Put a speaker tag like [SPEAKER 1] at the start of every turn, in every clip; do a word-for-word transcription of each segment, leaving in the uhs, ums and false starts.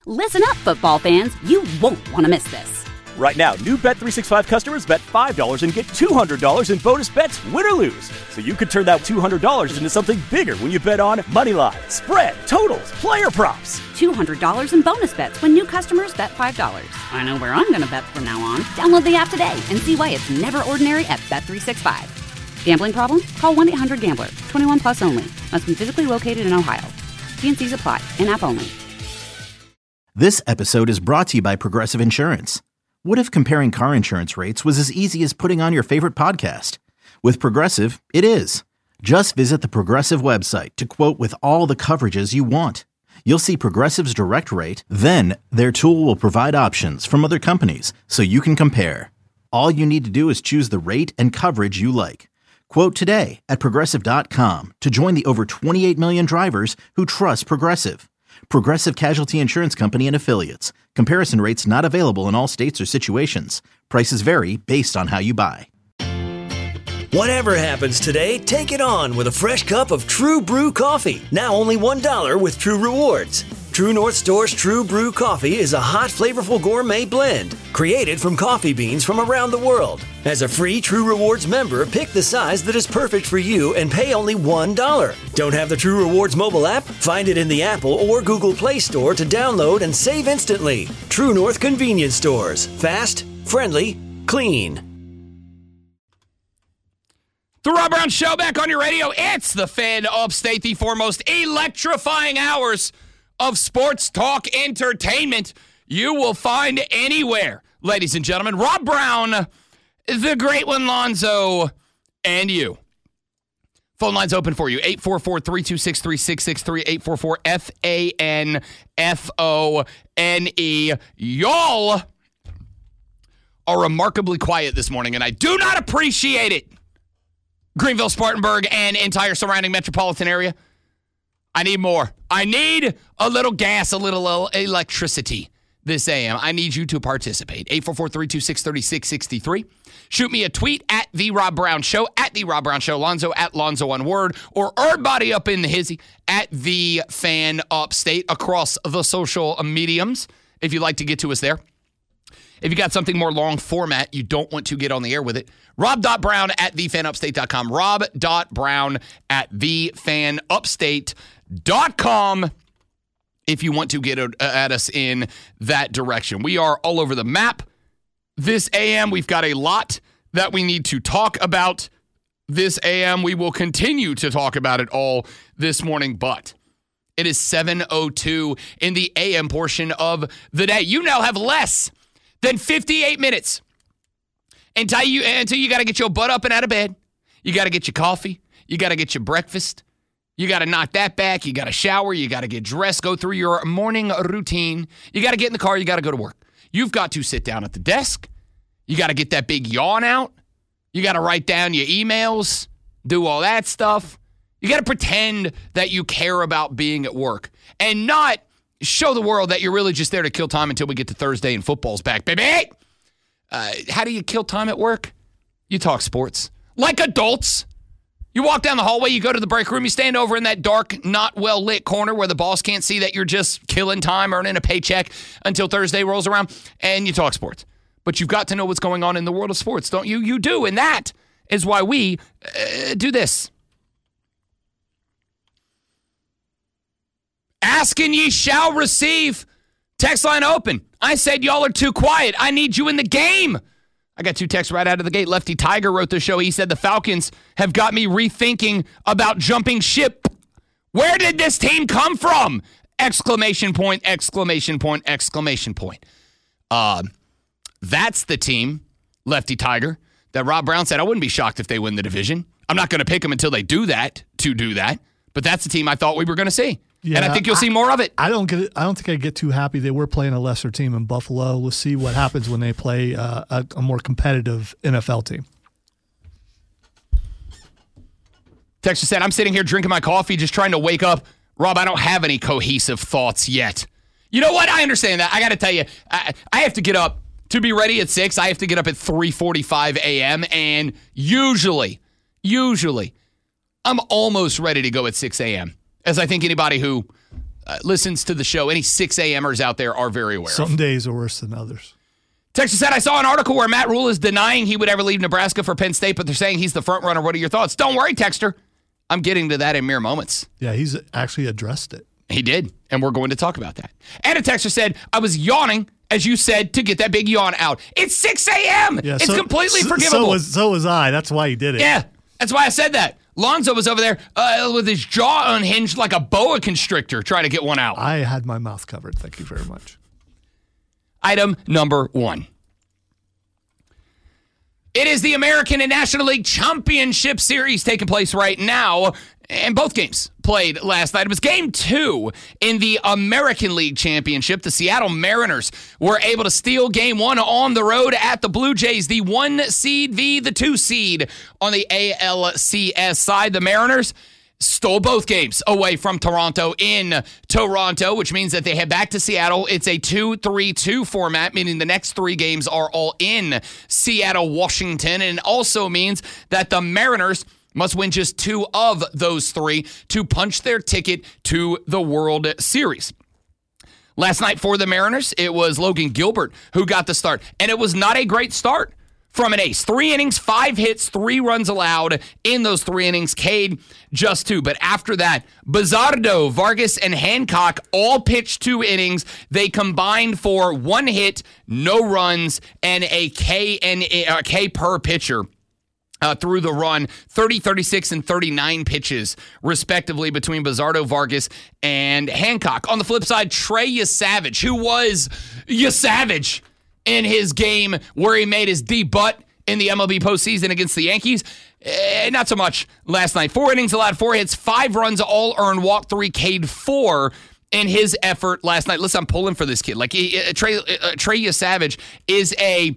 [SPEAKER 1] Listen up, football fans. You won't want to miss this.
[SPEAKER 2] Right now, new Bet three sixty-five customers bet five dollars and get two hundred dollars in bonus bets, win or lose. So you could turn that two hundred dollars into something bigger when you bet on money line, spread, totals, player props.
[SPEAKER 1] two hundred dollars in bonus bets when new customers bet five dollars. I know where I'm going to bet from now on. Download the app today and see why it's never ordinary at Bet three sixty-five. Gambling problem? Call one eight hundred gambler. twenty-one plus only. Must be physically located in Ohio. T and C's apply. In-app only.
[SPEAKER 3] This episode is brought to you by Progressive Insurance. What if comparing car insurance rates was as easy as putting on your favorite podcast? With Progressive, it is. Just visit the Progressive website to quote with all the coverages you want. You'll see Progressive's direct rate, then their tool will provide options from other companies so you can compare. All you need to do is choose the rate and coverage you like. Quote today at Progressive dot com to join the over twenty-eight million drivers who trust Progressive. Progressive Casualty Insurance Company and Affiliates. Comparison rates not available in all states or situations. Prices vary based on how you buy.
[SPEAKER 4] Whatever happens today, take it on with a fresh cup of True Brew coffee. Now only one dollar with True Rewards. True North Store's True Brew coffee is a hot, flavorful gourmet blend created from coffee beans from around the world. As a free True Rewards member, pick the size that is perfect for you and pay only one dollar. Don't have the True Rewards mobile app? Find it in the Apple or Google Play Store to download and save instantly. True North Convenience Stores. Fast, friendly, clean.
[SPEAKER 5] The Rob Brown Show back on your radio. It's the Fan Upstate, the foremost electrifying hours of sports talk entertainment you will find anywhere. Ladies and gentlemen, Rob Brown, the great one, Lonzo, and you. Phone lines open for you. eight four four, three two six, three six six three, eight four four, F A N F O N E. Y'all are remarkably quiet this morning, and I do not appreciate it. Greenville, Spartanburg, and entire surrounding metropolitan area. I need more. I need a little gas, a little electricity this A M. I need you to participate. eight four four, three two six, three six six three. Shoot me a tweet at The Rob Brown Show, at The Rob Brown Show, Lonzo at Lonzo one word, or everybody up in the hizzy at The Fan Upstate across the social mediums if you'd like to get to us there. If you got something more long format, you don't want to get on the air with it, rob dot brown at the fan upstate dot com. rob dot brown at the fan upstate dot com if you want to get at us in that direction. We are all over the map this A M. We've got a lot that we need to talk about this A M. We will continue to talk about it all this morning, but it is seven oh two in the A M portion of the day. You now have less than fifty-eight minutes until you until you got to get your butt up and out of bed. You got to get your coffee. You got to get your breakfast. You got to knock that back. You got to shower. You got to get dressed, go through your morning routine. You got to get in the car. You got to go to work. You've got to sit down at the desk. You got to get that big yawn out. You got to write down your emails, do all that stuff. You got to pretend that you care about being at work and not show the world that you're really just there to kill time until we get to Thursday and football's back, baby. Uh, how do you kill time at work? You talk sports. Like adults. You walk down the hallway, you go to the break room, you stand over in that dark, not well-lit corner where the boss can't see that you're just killing time, earning a paycheck until Thursday rolls around, and you talk sports. But you've got to know what's going on in the world of sports, don't you? You do, and that is why we uh, do this. Ask and ye shall receive. Text line open. I said y'all are too quiet. I need you in the game. I got two texts right out of the gate. Lefty Tiger wrote the show. He said the Falcons have got me rethinking about jumping ship. Where did this team come from? Exclamation point, exclamation point, exclamation point. Uh, that's the team, Lefty Tiger, that Rob Brown said I wouldn't be shocked if they win the division. I'm not going to pick them until they do that, to do that. But that's the team I thought we were going to see. Yeah, and I think you'll I, see more of it.
[SPEAKER 6] I don't get. I don't think I get too happy that we're playing a lesser team in Buffalo. We'll see what happens when they play uh, a, a more competitive N F L team.
[SPEAKER 5] Texter said, I'm sitting here drinking my coffee, just trying to wake up. Rob, I don't have any cohesive thoughts yet. You know what? I understand that. I got to tell you, I, I have to get up to be ready at six. I have to get up at three forty-five a.m. And usually, usually, I'm almost ready to go at six a.m. As I think anybody who uh, listens to the show, any six a.m.ers out there are very aware
[SPEAKER 6] Some
[SPEAKER 5] of.
[SPEAKER 6] days are worse than others.
[SPEAKER 5] Texas said, I saw an article where Matt Rule is denying he would ever leave Nebraska for Penn State, but they're saying he's the front runner. What are your thoughts? Don't worry, Texter. I'm getting to that in mere moments.
[SPEAKER 6] Yeah, he's actually addressed it.
[SPEAKER 5] He did, and we're going to talk about that. And a texter said, I was yawning, as you said, to get that big yawn out. It's six a.m.
[SPEAKER 6] Yeah,
[SPEAKER 5] it's
[SPEAKER 6] so,
[SPEAKER 5] completely
[SPEAKER 6] so,
[SPEAKER 5] forgivable.
[SPEAKER 6] So was, so was I. That's why he did it.
[SPEAKER 5] Yeah, that's why I said that. Lonzo was over there uh, with his jaw unhinged like a boa constrictor trying to get one out.
[SPEAKER 6] I had my mouth covered. Thank you very much.
[SPEAKER 5] Item number one. It is the American and National League Championship Series taking place right now, and both games played last night. It was game two in the American League Championship. The Seattle Mariners were able to steal game one on the road at the Blue Jays, the one seed v. the two seed on the A L C S side. The Mariners stole both games away from Toronto in Toronto, which means that they head back to Seattle. It's a two three two format, meaning the next three games are all in Seattle, Washington. And it also means that the Mariners must win just two of those three to punch their ticket to the World Series. Last night for the Mariners, it was Logan Gilbert who got the start, and it was not a great start from an ace. Three innings, five hits, three runs allowed in those three innings. Cade, just two. But after that, Bizardo, Vargas, and Hancock all pitched two innings. They combined for one hit, no runs, and a K, and a K per pitcher. Uh, through the run, thirty, thirty-six, and thirty-nine pitches, respectively, between Bizardo, Vargas, and Hancock. On the flip side, Trey Yesavage, who was Yesavage in his game where he made his debut in the M L B postseason against the Yankees. Eh, not so much last night. Four innings allowed, four hits, five runs, all earned, walked three, K'd four in his effort last night. Listen, I'm pulling for this kid. Like, uh, Trey, uh, Trey Yesavage is a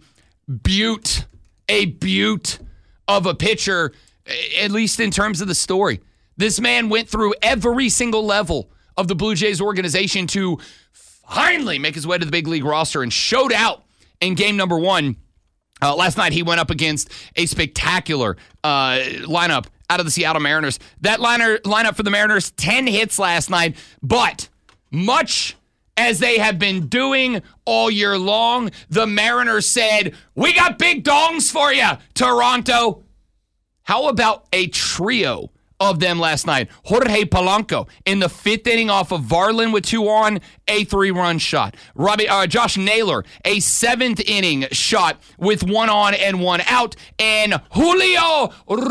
[SPEAKER 5] beaut, a beaut of a pitcher, at least in terms of the story. This man went through every single level of the Blue Jays organization to finally make his way to the big league roster and showed out in game number one. Uh, last night, he went up against a spectacular uh, lineup out of the Seattle Mariners. That liner, lineup for the Mariners, ten hits last night, but much as they have been doing all year long, the Mariners said, we got big dongs for you, Toronto. How about a trio of them last night? Jorge Polanco in the fifth inning off of Varlin with two on, a three-run shot. Robbie, uh, Josh Naylor, a seventh inning shot with one on and one out. And Julio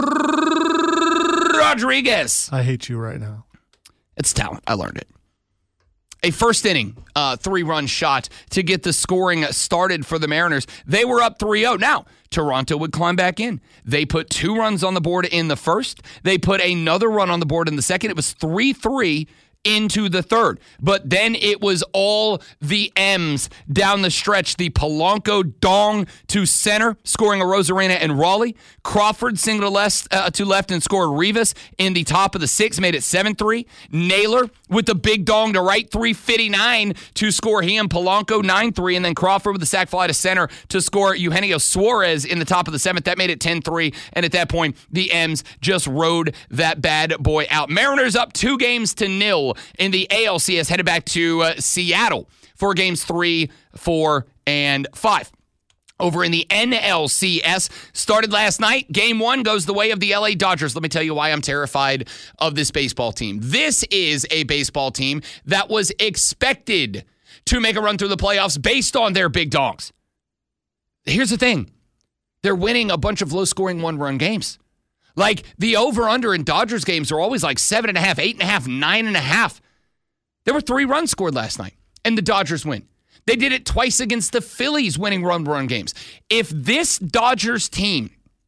[SPEAKER 5] Rodriguez.
[SPEAKER 6] I hate you right now.
[SPEAKER 5] It's talent. I learned it. A first inning, uh, three-run shot to get the scoring started for the Mariners. They were up three oh. Now, Toronto would climb back in. They put two runs on the board in the first. They put another run on the board in the second. It was three three into the third. But then it was all the M's down the stretch. The Polanco dong to center, scoring a Rosarena and Raleigh. Crawford single to left, uh, to left and scored Rivas in the top of the sixth, made it seven three. Naylor with the big dong to right, three fifty-nine to score he and Polanco nine three. And then Crawford with the sac fly to center to score Eugenio Suarez in the top of the seventh. That made it ten three. And at that point, the M's just rode that bad boy out. Mariners up two games to nil in the A L C S, headed back to uh, Seattle for games three, four, and five. Over in the N L C S, started last night. Game one goes the way of the L A Dodgers. Let me tell you why I'm terrified of this baseball team. This is a baseball team that was expected to make a run through the playoffs based on their big dogs. Here's the thing. They're winning a bunch of low-scoring one-run games. Like, the over-under in Dodgers games are always like seven and a half, eight and a half, nine and a half. There were three runs scored last night, and the Dodgers win. They did it twice against the Phillies, winning run-run games. If this Dodgers team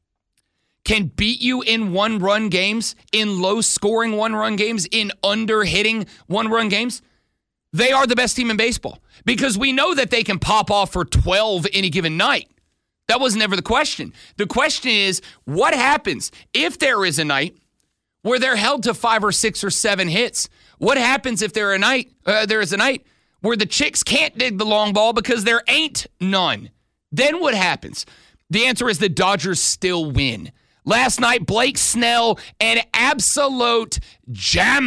[SPEAKER 5] can beat you in one-run games, in low-scoring one-run games, in under-hitting one-run games, they are the best team in baseball. Because we know that they can pop off for twelve any given night. That was never the question. The question is, what happens if there is a night where they're held to five or six or seven hits? What happens if there a night uh, there is a night where the chicks can't dig the long ball because there ain't none? Then what happens? The answer is the Dodgers still win. Last night, Blake Snell, an absolute gem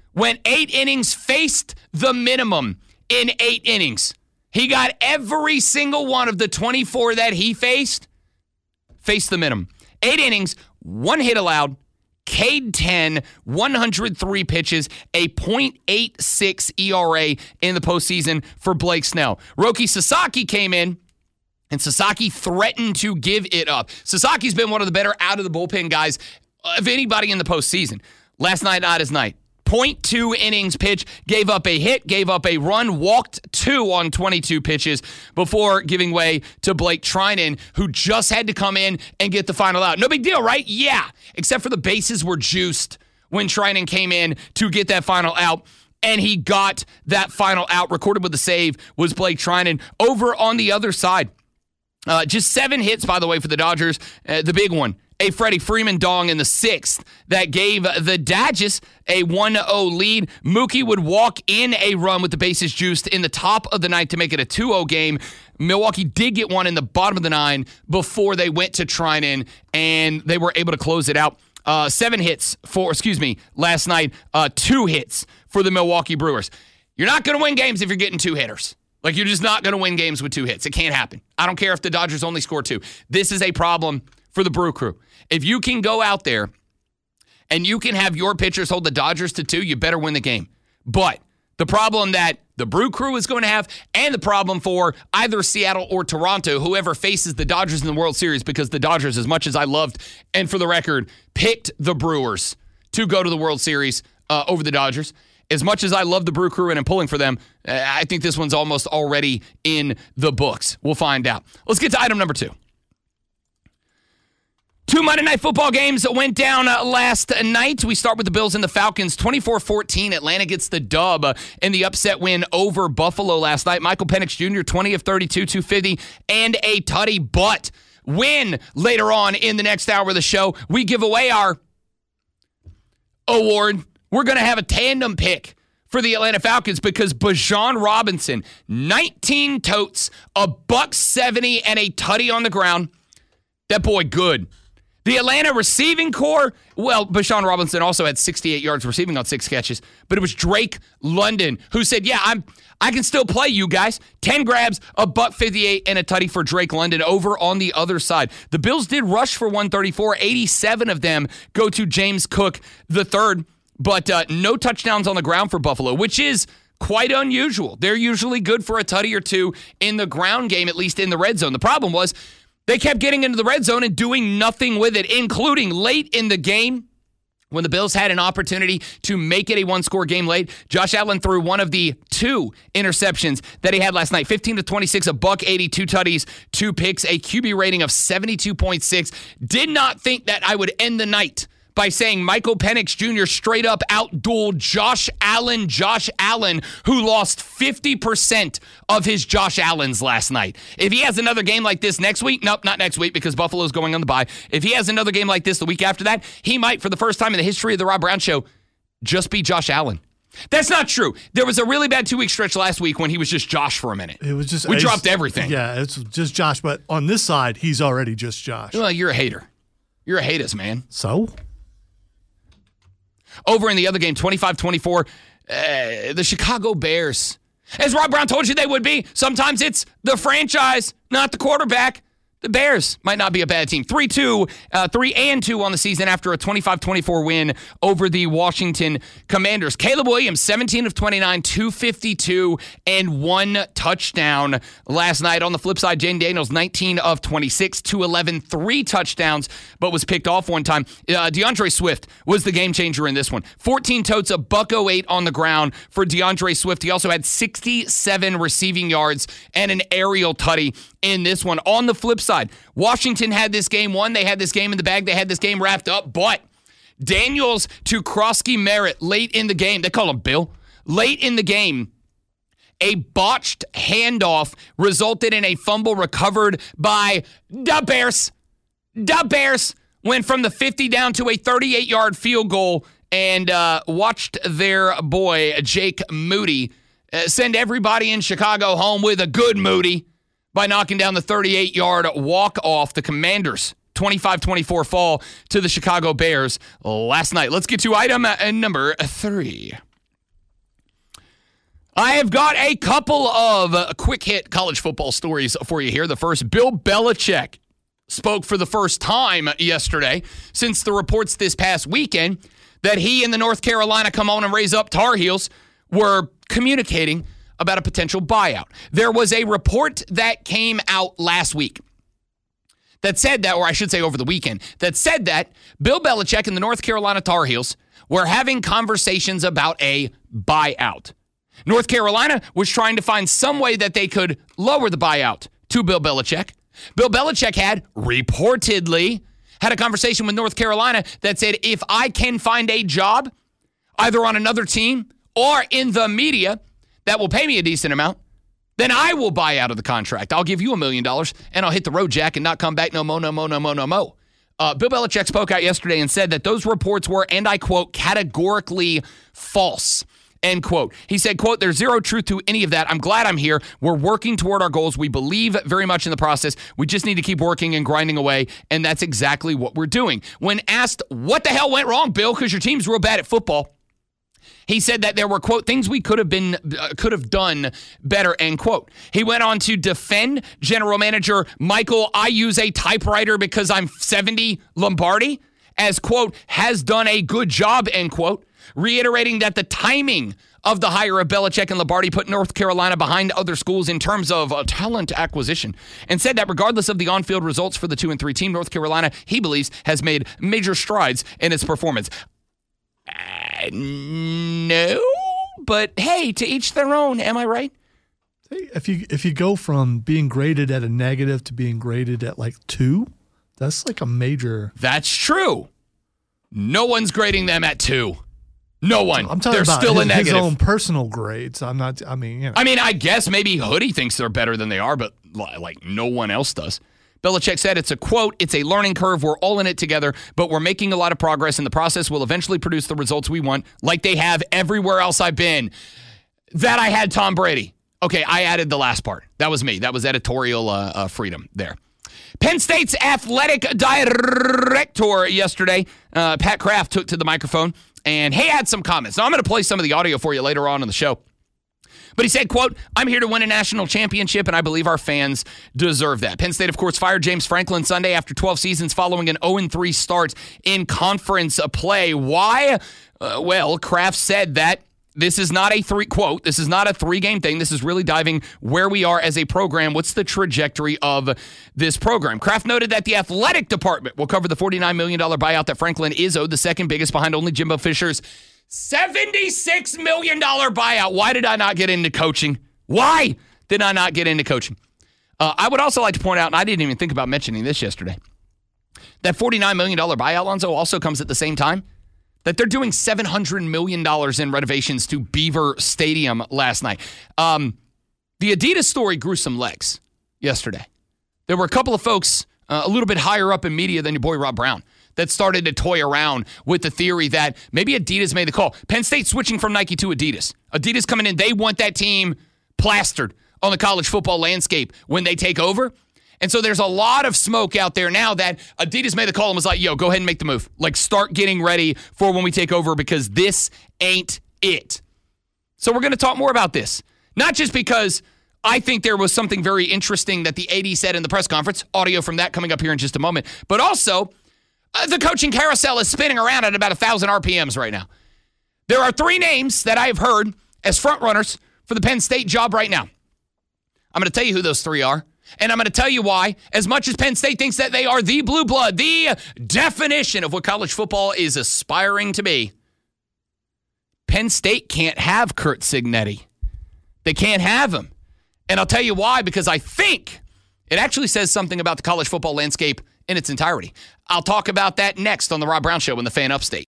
[SPEAKER 5] went eight innings, faced the minimum in eight innings. He got every single one of the twenty-four that he faced, faced the minimum. Eight innings, one hit allowed, K'd ten, one hundred three pitches, a point eight six E R A in the postseason for Blake Snell. Roki Sasaki came in, and Sasaki threatened to give it up. Sasaki's been one of the better out-of-the-bullpen guys of anybody in the postseason. Last night, not his night. point two innings pitch, gave up a hit, gave up a run, walked two on twenty-two pitches before giving way to Blake Treinen, who just had to come in and get the final out. No big deal, right? Yeah, except for the bases were juiced when Treinen came in to get that final out, and he got that final out. Recorded with the save was Blake Treinen. Over on the other side, uh, just seven hits, by the way, for the Dodgers. Uh, the big one, a Freddie Freeman dong in the sixth that gave the Dodgers a one oh lead. Mookie would walk in a run with the bases juiced in the top of the ninth to make it a two oh game. Milwaukee did get one in the bottom of the nine before they went to Treinen, and they were able to close it out. Uh, seven hits for, excuse me, last night, uh, two hits for the Milwaukee Brewers. You're not going to win games if you're getting two hitters. Like, you're just not going to win games with two hits. It can't happen. I don't care if the Dodgers only score two. This is a problem for the Brew Crew. If you can go out there and you can have your pitchers hold the Dodgers to two, you better win the game. But the problem that the Brew Crew is going to have, and the problem for either Seattle or Toronto, whoever faces the Dodgers in the World Series, because the Dodgers, as much as I loved, and for the record, picked the Brewers to go to the World Series uh, over the Dodgers. As much as I love the Brew Crew and I'm pulling for them, uh, I think this one's almost already in the books. We'll find out. Let's get to item number two. Two Monday Night Football games went down uh, last night. We start with the Bills and the Falcons. twenty-four fourteen, Atlanta gets the dub uh, in the upset win over Buffalo last night. Michael Penix Junior, twenty of thirty-two, two fifty, and a tutty. But when later on in the next hour of the show, we give away our award, we're going to have a tandem pick for the Atlanta Falcons because Bijan Robinson, nineteen totes, a buck seventy, and a tutty on the ground. That boy good. The Atlanta receiving core, well, Bijan Robinson also had sixty-eight yards receiving on six catches, but it was Drake London who said, yeah, I'm, I can still play you guys. ten grabs, a buck fifty-eight, and a tutty for Drake London over on the other side. The Bills did rush for one thirty-four. eighty-seven of them go to James Cook the third, but uh, no touchdowns on the ground for Buffalo, which is quite unusual. They're usually good for a tutty or two in the ground game, at least in the red zone. The problem was, they kept getting into the red zone and doing nothing with it, including late in the game when the Bills had an opportunity to make it a one-score game late. Josh Allen threw one of the two interceptions that he had last night. fifteen to twenty-six, a buck eighty, two tutties, two picks, a Q B rating of seventy-two point six. Did not think that I would end the night by saying Michael Penix Junior straight up outdueled Josh Allen, Josh Allen, who lost fifty percent of his Josh Allens last night. If he has another game like this next week, nope, not next week because Buffalo's going on the bye. If he has another game like this the week after that, he might, for the first time in the history of the Rob Brown Show, just be Josh Allen. That's not true. There was a really bad two-week stretch last week when he was just Josh for a minute.
[SPEAKER 6] It was just
[SPEAKER 5] we dropped everything.
[SPEAKER 6] Yeah, it's just Josh, but on this side, he's already just Josh.
[SPEAKER 5] Well, you're a hater. You're a haters, man.
[SPEAKER 6] So?
[SPEAKER 5] Over in the other game, twenty-five twenty-four, uh, the Chicago Bears. As Rob Brown told you they would be, sometimes it's the franchise, not the quarterback. The Bears might not be a bad team. three two, uh, three and two on the season after a twenty-five twenty-four win over the Washington Commanders. Caleb Williams, seventeen of twenty-nine, two fifty-two, and one touchdown last night. On the flip side, Jane Daniels, nineteen of twenty-six, two eleven, three touchdowns, but was picked off one time. Uh, DeAndre Swift was the game changer in this one. fourteen totes, a buck oh eight on the ground for DeAndre Swift. He also had sixty-seven receiving yards and an aerial tutty in this one. On the flip side, Washington had this game won. They had this game in the bag. They had this game wrapped up. But Daniels to Krosky Merritt late in the game. They call him Bill. Late in the game, a botched handoff resulted in a fumble recovered by the Bears. The Bears went from the fifty down to a thirty-eight-yard field goal and uh, watched their boy, Jake Moody, uh, send everybody in Chicago home with a good Moody by knocking down the thirty-eight-yard walk-off. The Commanders, twenty-five twenty-four fall to the Chicago Bears last night. Let's get to item uh, number three. I have got a couple of uh, quick hit college football stories for you here. The first, Bill Belichick spoke for the first time yesterday since the reports this past weekend that he and the North Carolina come on and raise up Tar Heels were communicating about a potential buyout. There was a report that came out last week that said that, or I should say over the weekend, that said that Bill Belichick and the North Carolina Tar Heels were having conversations about a buyout. North Carolina was trying to find some way that they could lower the buyout to Bill Belichick. Bill Belichick had reportedly had a conversation with North Carolina that said, if I can find a job either on another team or in the media that will pay me a decent amount, then I will buy out of the contract. I'll give you a million dollars and I'll hit the road, Jack, and not come back no mo, no mo, no mo, no mo. Uh, Bill Belichick spoke out yesterday and said that those reports were, and I quote, categorically false. End quote. He said, quote, there's zero truth to any of that. I'm glad I'm here. We're working toward our goals. We believe very much in the process. We just need to keep working and grinding away. And that's exactly what we're doing. When asked what the hell went wrong, Bill, because your team's real bad at football, he said that there were, quote, things we could have been, uh, could have done better, end quote. He went on to defend general manager Michael, I use a typewriter because I'm seventy Lombardi, as, quote, has done a good job, end quote. Reiterating that the timing of the hire of Belichick and Lombardi put North Carolina behind other schools in terms of uh, talent acquisition, and said that regardless of the on-field results for the two and three team, North Carolina, he believes, has made major strides in its performance. Uh, no, but hey, to each their own. Am I right?
[SPEAKER 6] If you if you go from being graded at a negative to being graded at like two, that's like a major.
[SPEAKER 5] That's true. No one's grading them at two. No one.
[SPEAKER 6] I'm talking
[SPEAKER 5] they're
[SPEAKER 6] about
[SPEAKER 5] still
[SPEAKER 6] his,
[SPEAKER 5] a negative.
[SPEAKER 6] his own personal grades. I'm not. I mean, you know.
[SPEAKER 5] I mean, I guess maybe Hoodie thinks they're better than they are, but like no one else does. Belichick said it's a quote, it's a learning curve. We're all in it together, but we're making a lot of progress, and the process will eventually produce the results we want, like they have everywhere else I've been. That I had Tom Brady. Okay, I added the last part. That was me. That was editorial uh, uh, freedom there. Penn State's athletic director yesterday, uh, Pat Kraft, took to the microphone, and he had some comments. Now, I'm going to play some of the audio for you later on in the show. But he said, quote, I'm here to win a national championship, and I believe our fans deserve that. Penn State, of course, fired James Franklin Sunday after twelve seasons following an oh and three start in conference play. Why? Uh, well, Kraft said that this is not a three, quote, this is not a three-game thing. This is really diving where we are as a program. What's the trajectory of this program? Kraft noted that the athletic department will cover the forty-nine million dollars buyout that Franklin is owed, the second biggest behind only Jimbo Fisher's seventy-six million dollars buyout. Why did I not get into coaching? Why did I not get into coaching? Uh, I would also like to point out, and I didn't even think about mentioning this yesterday, that forty-nine million dollars buyout, Lonzo, also comes at the same time that they're doing seven hundred million dollars in renovations to Beaver Stadium last night. Um, the Adidas story grew some legs yesterday. There were a couple of folks uh, a little bit higher up in media than your boy Rob Brown that started to toy around with the theory that maybe Adidas made the call. Penn State switching from Nike to Adidas. Adidas coming in, they want that team plastered on the college football landscape when they take over. And so there's a lot of smoke out there now that Adidas made the call and was like, yo, go ahead and make the move. Like, start getting ready for when we take over because this ain't it. So we're going to talk more about this. Not just because I think there was something very interesting that the A D said in the press conference, audio from that coming up here in just a moment, but also uh, the coaching carousel is spinning around at about one thousand R P Ms right now. There are three names that I have heard as front runners for the Penn State job right now. I'm going to tell you who those three are. And I'm going to tell you why. As much as Penn State thinks that they are the blue blood, the definition of what college football is aspiring to be, Penn State can't have Curt Cignetti. They can't have him. And I'll tell you why, because I think it actually says something about the college football landscape in its entirety. I'll talk about that next on The Rob Brown Show in the Fan Upstate.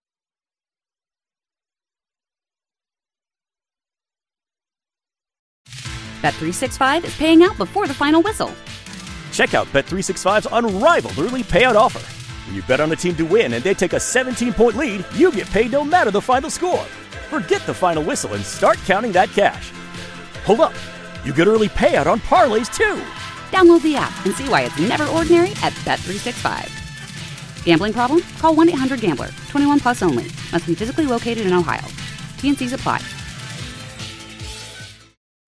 [SPEAKER 1] Bet three sixty-five is paying out before the final whistle.
[SPEAKER 2] Check out Bet three sixty-five's unrivaled early payout offer. When you bet on a team to win and they take a seventeen-point lead, you get paid no matter the final score. Forget the final whistle and start counting that cash. Hold up. You get early payout on parlays, too.
[SPEAKER 1] Download the app and see why it's never ordinary at Bet three sixty-five. Gambling problem? Call one eight hundred gambler. twenty-one plus only. Must be physically located in Ohio. T and C's apply.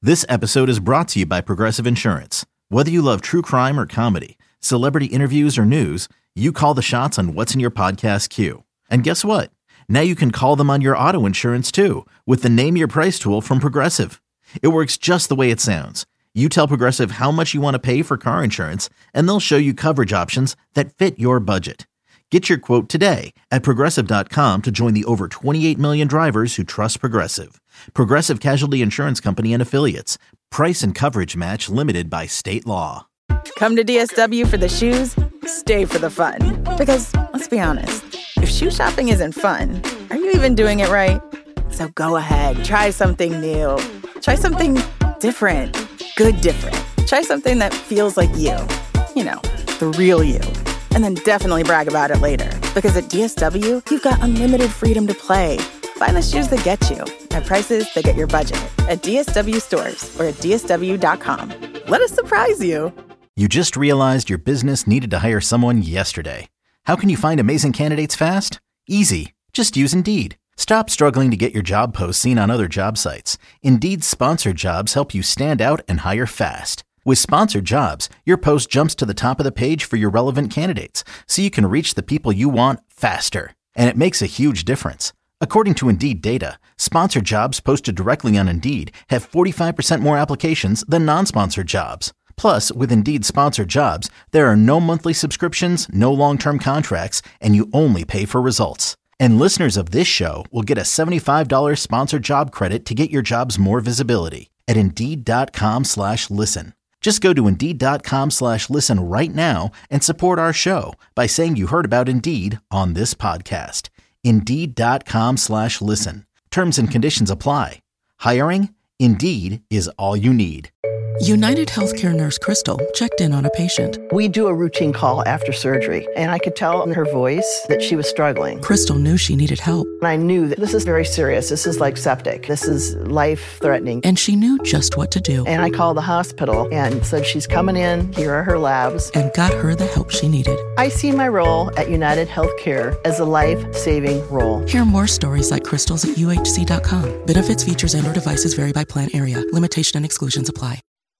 [SPEAKER 3] This episode is brought to you by Progressive Insurance. Whether you love true crime or comedy, celebrity interviews or news, you call the shots on what's in your podcast queue. And guess what? Now you can call them on your auto insurance too with the Name Your Price tool from Progressive. It works just the way it sounds. You tell Progressive how much you want to pay for car insurance, and they'll show you coverage options that fit your budget. Get your quote today at Progressive dot com to join the over twenty-eight million drivers who trust Progressive. Progressive Casualty Insurance Company and Affiliates. Price and coverage match limited by state law.
[SPEAKER 7] Come to D S W for the shoes, stay for the fun. Because, let's be honest, if shoe shopping isn't fun, are you even doing it right? So go ahead, try something new. Try something different. Good different. Try something that feels like you. You know, the real you. And then definitely brag about it later. Because at D S W, you've got unlimited freedom to play. Find the shoes that get you at prices that get your budget at D S W stores or at D S W dot com. Let us surprise you.
[SPEAKER 3] You just realized your business needed to hire someone yesterday. How can you find amazing candidates fast? Easy. Just use Indeed. Stop struggling to get your job posts seen on other job sites. Indeed's sponsored jobs help you stand out and hire fast. With sponsored jobs, your post jumps to the top of the page for your relevant candidates, so you can reach the people you want faster. And it makes a huge difference. According to Indeed data, sponsored jobs posted directly on Indeed have forty-five percent more applications than non-sponsored jobs. Plus, with Indeed sponsored jobs, there are no monthly subscriptions, no long-term contracts, and you only pay for results. And listeners of this show will get a seventy-five dollars sponsored job credit to get your jobs more visibility at Indeed.com slash listen. Just go to Indeed.com slash listen right now and support our show by saying you heard about Indeed on this podcast. Indeed.com slash listen. Terms and conditions apply. Hiring? Indeed is all you need.
[SPEAKER 8] United Healthcare nurse Crystal checked in on a patient.
[SPEAKER 9] We do a routine call after surgery, and I could tell in her voice that she was struggling.
[SPEAKER 8] Crystal knew she needed help.
[SPEAKER 9] And I knew that this is very serious. This is like septic. This is life-threatening.
[SPEAKER 8] And she knew just what to do.
[SPEAKER 9] And I called the hospital and said, she's coming in. Here are her labs.
[SPEAKER 8] And got her the help she needed.
[SPEAKER 9] I see my role at United Healthcare as a life-saving role.
[SPEAKER 8] Hear more stories like Crystal's at U H C dot com. Benefits, features, and or devices vary by plan area. Limitation and exclusions apply.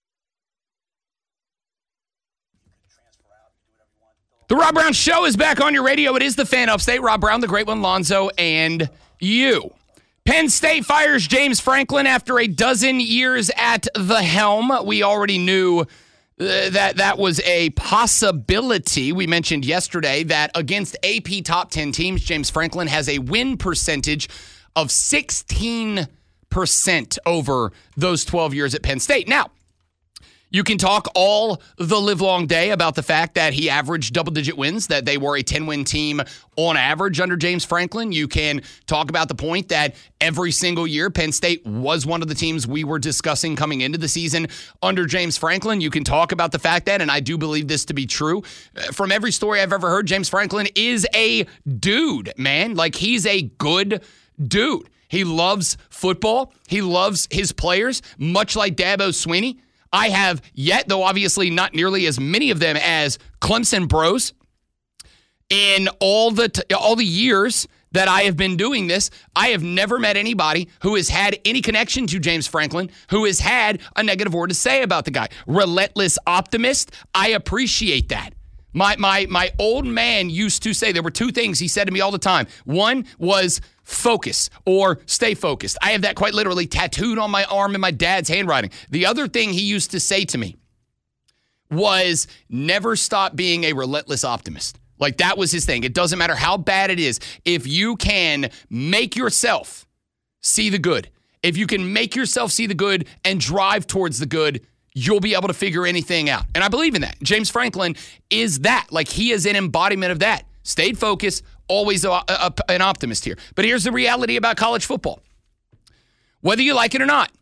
[SPEAKER 5] The Rob Brown Show is back on your radio. It is the Fan Upstate. Rob Brown, the Great One, Lonzo, and you. Penn State fires James Franklin after a dozen years at the helm. We already knew uh, that that was a possibility. We mentioned yesterday that against A P top ten teams, James Franklin has a win percentage of sixteen percent over those twelve years at Penn State. Now, you can talk all the livelong day about the fact that he averaged double-digit wins, that they were a ten-win team on average under James Franklin. You can talk about the point that every single year Penn State was one of the teams we were discussing coming into the season under James Franklin. You can talk about the fact that, and I do believe this to be true, from every story I've ever heard, James Franklin is a dude, man. Like, he's a good dude. He loves football. He loves his players, much like Dabo Swinney. I have yet, though obviously not nearly as many of them as Clemson bros, in all the t- all the years that I have been doing this, I have never met anybody who has had any connection to James Franklin, who has had a negative word to say about the guy. Relentless optimist, I appreciate that. My my my old man used to say, there were two things he said to me all the time. One was focus or stay focused. I have that quite literally tattooed on my arm in my dad's handwriting. The other thing he used to say to me was never stop being a relentless optimist. Like, that was his thing. It doesn't matter how bad it is. If you can make yourself see the good, if you can make yourself see the good and drive towards the good, you'll be able to figure anything out. And I believe in that. James Franklin is that. Like, he is an embodiment of that. Stayed focused, always a, a, an optimist here. But here's the reality about college football. Whether you like it or not,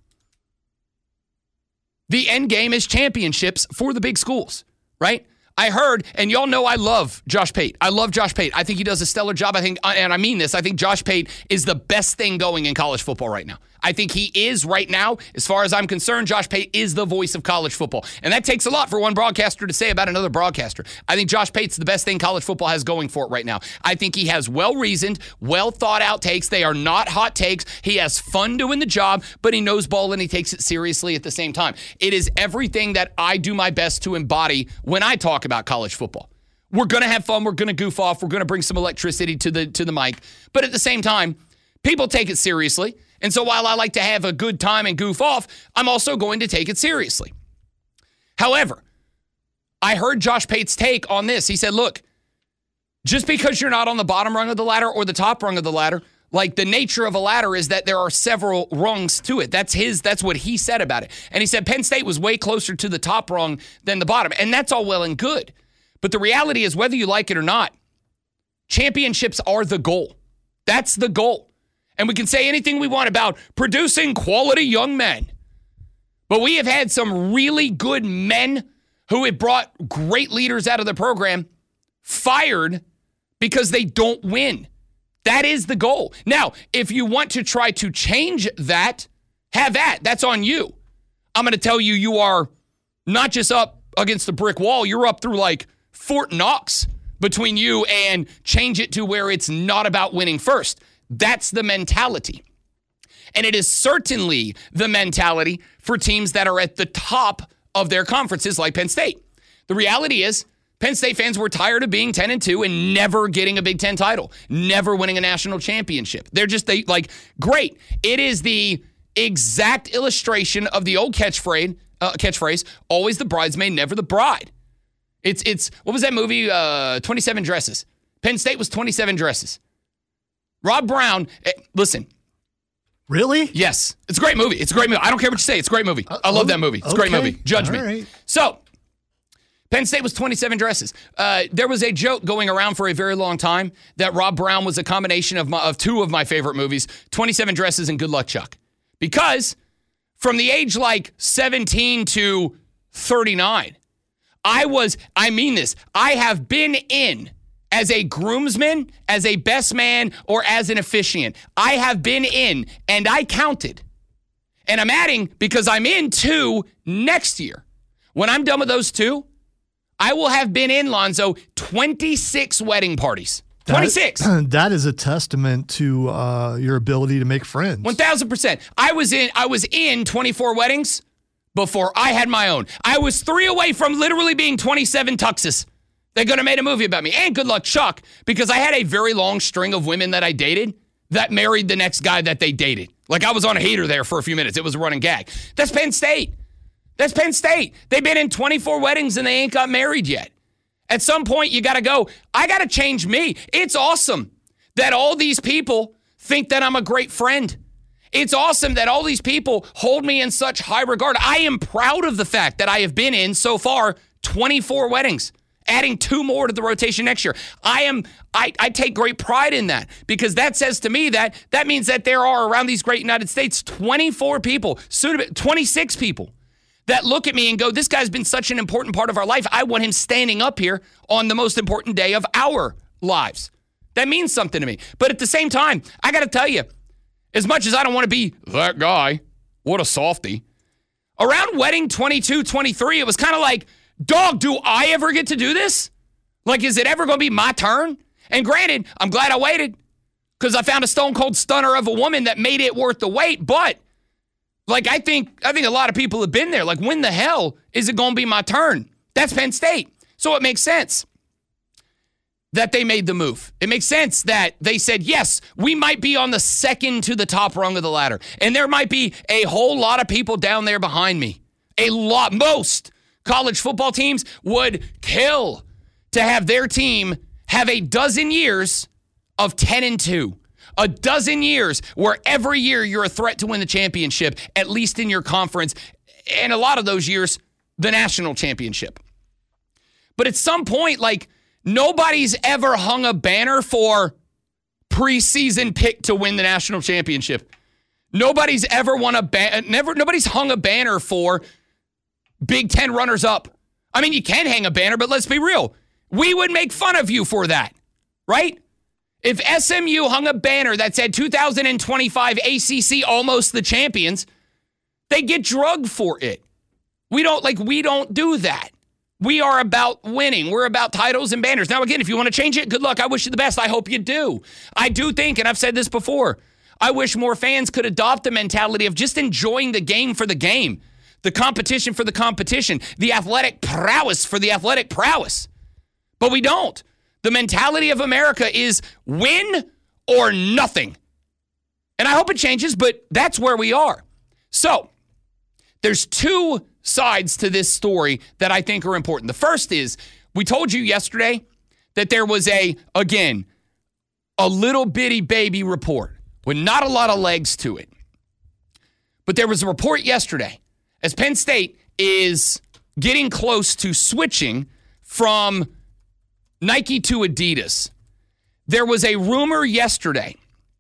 [SPEAKER 5] the end game is championships for the big schools, right? I heard, and y'all know I love Josh Pate. I love Josh Pate. I think he does a stellar job. I think, and I mean this, I think Josh Pate is the best thing going in college football right now. I think he is right now, as far as I'm concerned, Josh Pate is the voice of college football. And that takes a lot for one broadcaster to say about another broadcaster. I think Josh Pate's the best thing college football has going for it right now. I think he has well-reasoned, well-thought-out takes. They are not hot takes. He has fun doing the job, but he knows ball and he takes it seriously at the same time. It is everything that I do my best to embody when I talk about college football. We're going to have fun. We're going to goof off. We're going to bring some electricity to the to the mic. But at the same time, people take it seriously. And so while I like to have a good time and goof off, I'm also going to take it seriously. However, I heard Josh Pate's take on this. He said, look, just because you're not on the bottom rung of the ladder or the top rung of the ladder, like the nature of a ladder is that there are several rungs to it. That's his, that's what he said about it. And he said Penn State was way closer to the top rung than the bottom. And that's all well and good. But the reality is, whether you like it or not, championships are the goal. That's the goal. And we can say anything we want about producing quality young men. But we have had some really good men who have brought great leaders out of the program fired because they don't win. That is the goal. Now, if you want to try to change that, have at. That's on you. I'm going to tell you, you are not just up against the brick wall. You're up through like Fort Knox between you and change it to where it's not about winning first. That's the mentality. And it is certainly the mentality for teams that are at the top of their conferences like Penn State. The reality is Penn State fans were tired of being ten and two and never getting a Big Ten title, never winning a national championship. They're just they like, great. It is the exact illustration of the old catchphrase, uh, catchphrase, always the bridesmaid, never the bride. It's, it's what was that movie, uh, twenty-seven Dresses? Penn State was twenty-seven Dresses. Rob Brown, eh, listen.
[SPEAKER 6] Really?
[SPEAKER 5] Yes. It's a great movie. It's a great movie. I don't care what you say. It's a great movie. Uh, I love that movie. It's okay. A great movie. Judge All me. Right. So, Penn State was twenty-seven Dresses. Uh, there was a joke going around for a very long time that Rob Brown was a combination of, my, of two of my favorite movies, twenty-seven Dresses and Good Luck Chuck. Because from the age like seventeen to thirty-nine, I was, I mean this, I have been in as a groomsman, as a best man, or as an officiant. I have been in, and I counted. And I'm adding, because I'm in two next year. When I'm done with those two, I will have been in, Lonzo, twenty-six wedding parties. twenty-six.
[SPEAKER 6] That, that is a testament to uh, your ability to make friends.
[SPEAKER 5] one thousand percent. I was in, I was in twenty-four weddings before I had my own. I was three away from literally being twenty-seven tuxes. They're going to make a movie about me. And Good Luck Chuck, because I had a very long string of women that I dated that married the next guy that they dated. Like I was on a heater there for a few minutes. It was a running gag. That's Penn State. That's Penn State. They've been in twenty-four weddings and they ain't got married yet. At some point, you got to go, I got to change me. It's awesome that all these people think that I'm a great friend. It's awesome that all these people hold me in such high regard. I am proud of the fact that I have been in, so far, twenty-four weddings, adding two more to the rotation next year. I am, I, I take great pride in that, because that says to me that that means that there are around these great United States twenty-four people, soon to be twenty-six people, that look at me and go, this guy's been such an important part of our life. I want him standing up here on the most important day of our lives. That means something to me. But at the same time, I got to tell you, as much as I don't want to be that guy, what a softy, around wedding twenty-two, twenty-three, it was kind of like, dog, do I ever get to do this? Like, is it ever going to be my turn? And granted, I'm glad I waited, because I found a stone cold stunner of a woman that made it worth the wait. But like, I think I think a lot of people have been there. Like, when the hell is it going to be my turn? That's Penn State. So it makes sense that they made the move. It makes sense that they said, yes, we might be on the second to the top rung of the ladder. And there might be a whole lot of people down there behind me. A lot. Most college football teams would kill to have their team have a dozen years of ten and two. A dozen years where every year you're a threat to win the championship, at least in your conference. And a lot of those years, the national championship. But at some point, like, nobody's ever hung a banner for preseason pick to win the national championship. Nobody's ever won a ban- never. Nobody's hung a banner for Big Ten runners up. I mean, you can hang a banner, but let's be real. We would make fun of you for that, right? If S M U hung a banner that said two thousand twenty-five A C C almost the champions, they get drugged for it. We don't like we don't do that. We are about winning. We're about titles and banners. Now, again, if you want to change it, good luck. I wish you the best. I hope you do. I do think, and I've said this before, I wish more fans could adopt the mentality of just enjoying the game for the game, the competition for the competition, the athletic prowess for the athletic prowess. But we don't. The mentality of America is win or nothing. And I hope it changes, but that's where we are. So, there's two sides to this story that I think are important. The first is, we told you yesterday that there was a, again, a little bitty baby report with not a lot of legs to it. But there was a report yesterday as Penn State is getting close to switching from Nike to Adidas. There was a rumor yesterday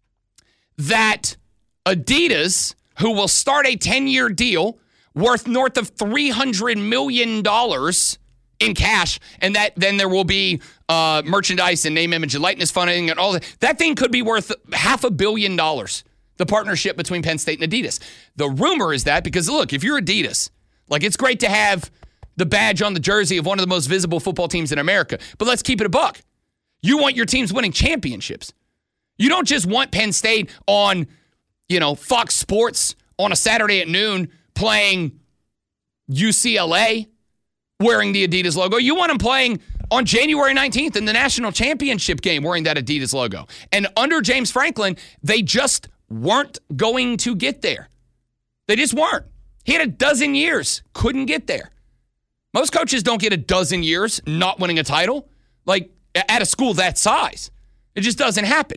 [SPEAKER 5] that Adidas, who will start a ten-year deal worth north of three hundred million dollars in cash, and that then there will be uh, merchandise and name, image, and likeness funding and all that. That thing could be worth half a billion dollars, the partnership between Penn State and Adidas. The rumor is that because, look, if you're Adidas, like it's great to have the badge on the jersey of one of the most visible football teams in America, but let's keep it a buck. You want your teams winning championships. You don't just want Penn State on, you know, Fox Sports on a Saturday at noon playing U C L A wearing the Adidas logo. You want them playing on January nineteenth in the national championship game wearing that Adidas logo. And under James Franklin, they just weren't going to get there. They just weren't. He had a dozen years, couldn't get there. Most coaches don't get a dozen years not winning a title, like at a school that size. It just doesn't happen.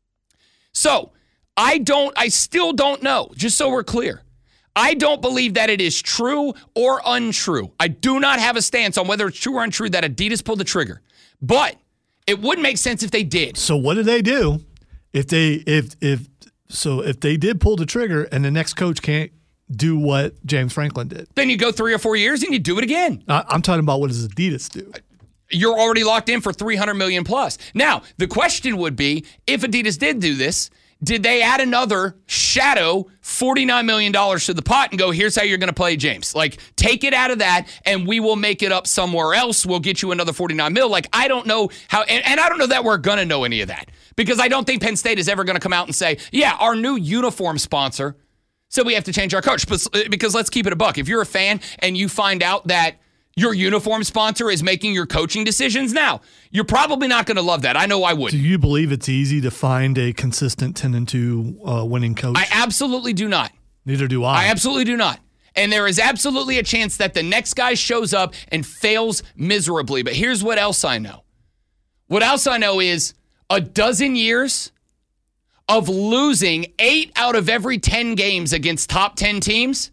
[SPEAKER 5] So I don't, I still don't know, just so we're clear. I don't believe that it is true or untrue. I do not have a stance on whether it's true or untrue that Adidas pulled the trigger. But it would make sense if they did.
[SPEAKER 6] So what did they do if they if if so if they did pull the trigger and the next coach can't do what James Franklin did?
[SPEAKER 5] Then you go three or four years and you do it again.
[SPEAKER 6] I, I'm talking about what does Adidas do?
[SPEAKER 5] You're already locked in for three hundred million dollars plus. Now, the question would be, if Adidas did do this, did they add another shadow forty-nine million dollars to the pot and go, here's how you're going to play James? Like, take it out of that and we will make it up somewhere else. We'll get you another forty-nine mil. Like, I don't know how, and, and I don't know that we're going to know any of that because I don't think Penn State is ever going to come out and say, yeah, our new uniform sponsor, so we have to change our coach. Because let's keep it a buck. If you're a fan and you find out that your uniform sponsor is making your coaching decisions now, you're probably not going to love that. I know I would.
[SPEAKER 6] Do you believe it's easy to find a consistent ten and two uh, winning coach?
[SPEAKER 5] I absolutely do not.
[SPEAKER 6] Neither do I.
[SPEAKER 5] I absolutely do not. And there is absolutely a chance that the next guy shows up and fails miserably. But here's what else I know. What else I know is a dozen years of losing eight out of every ten games against top ten teams.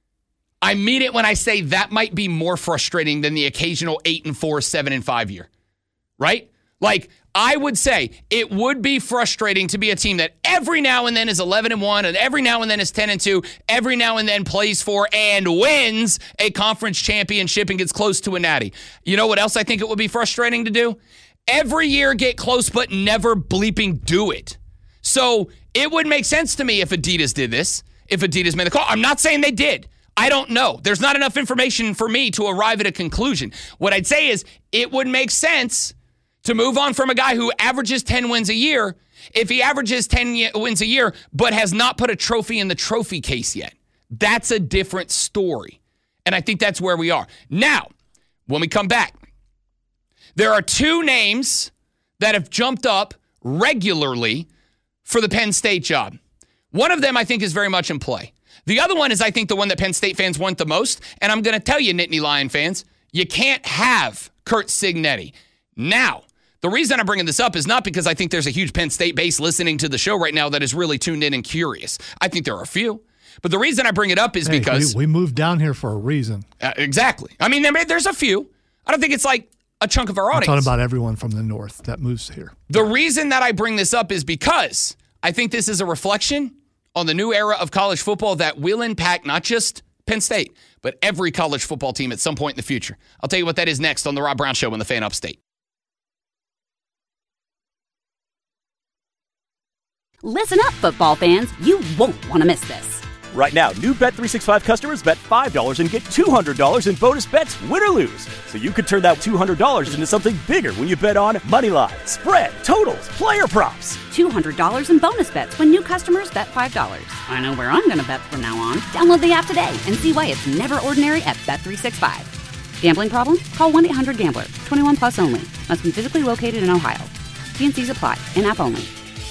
[SPEAKER 5] I mean it when I say that might be more frustrating than the occasional eight and four, seven and five year, right? Like, I would say it would be frustrating to be a team that every now and then is eleven and one and every now and then is ten and two, every now and then plays for and wins a conference championship and gets close to a natty. You know what else I think it would be frustrating to do? Every year get close but never bleeping do it. So it would make sense to me if Adidas did this, if Adidas made the call. I'm not saying they did. I don't know. There's not enough information for me to arrive at a conclusion. What I'd say is it would make sense to move on from a guy who averages ten wins a year if he averages ten wins a year but has not put a trophy in the trophy case yet. That's a different story. And I think that's where we are. Now, when we come back, there are two names that have jumped up regularly for the Penn State job. One of them I think is very much in play. The other one is, I think, the one that Penn State fans want the most. And I'm going to tell you, Nittany Lion fans, you can't have Curt Cignetti. Now, the reason I'm bringing this up is not because I think there's a huge Penn State base listening to the show right now that is really tuned in and curious. I think there are a few. But the reason I bring it up is hey, because...
[SPEAKER 6] We, we moved down here for a reason.
[SPEAKER 5] Uh, exactly. I mean, there, there's a few. I don't think it's like a chunk of our audience.
[SPEAKER 6] I'm talking about everyone from the north that moves here.
[SPEAKER 5] The reason that I bring this up is because I think this is a reflection on the new era of college football that will impact not just Penn State, but every college football team at some point in the future. I'll tell you what that is next on The Rob Brown Show on the Fan Upstate.
[SPEAKER 1] Listen up, football fans. You won't want to miss this.
[SPEAKER 2] Right now, new Bet three sixty-five customers bet five dollars and get two hundred dollars in bonus bets, win or lose. So you could turn that two hundred dollars into something bigger when you bet on moneyline, spread, totals, player props.
[SPEAKER 1] two hundred dollars in bonus bets when new customers bet five dollars. I know where I'm going to bet from now on. Download the app today and see why it's never ordinary at Bet three sixty-five. Gambling problem? Call one eight hundred gambler. twenty-one plus only. Must be physically located in Ohio. T and C's apply. In-app only.